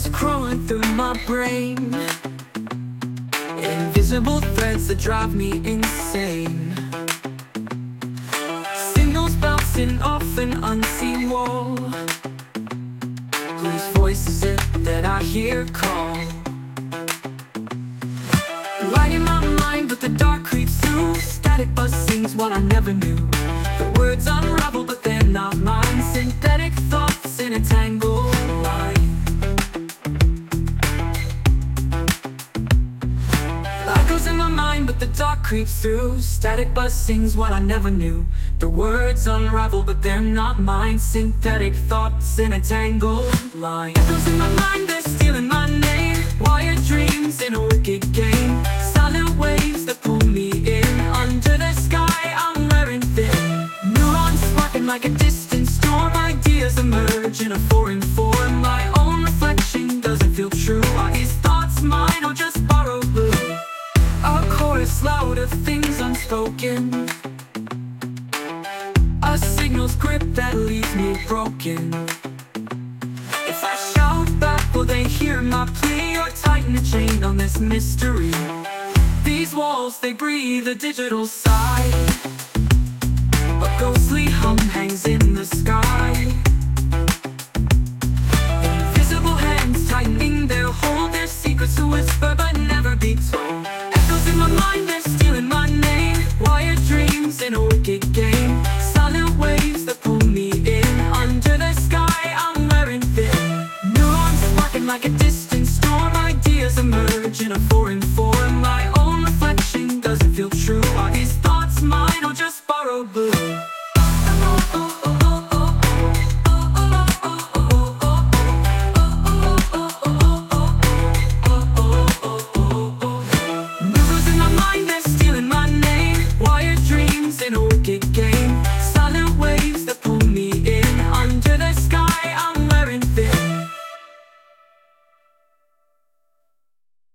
Voices crawling through my brain, invisible threads that drive me insane. Signals bouncing off an unseen wall. Whose voice is it that I hear call? Light in my mind, but the dark creeps through. Static buzz sings what I never knew. The words unravel, but they're not mine. Synthetic thoughts in a tangled line. Light goes in my mind, but the dark creeps through. Static buzz sings what I never knew. The words unravel, but they're not mine. Synthetic thoughts in a tangled line. Echoes in my mind, they're stealing my name. Wired dreams in a wicked game. Silent waves that pull me in. Under the sky, I'm wearing thin. Neurons sparking like a distant storm. Ideas emerge in a foreign form. My own reflection doesn't feel true. Are these thoughts mine or just borrowed blue? A chorus loud of things unspoken. A signal's grip that leaves me broken. If I shout back, will they hear my plea? Or tighten the chain on this mystery? These walls, they breathe a digital sigh. A ghostly hum hangs in the sky. Invisible hands tightening their hold. Their secrets to whisper,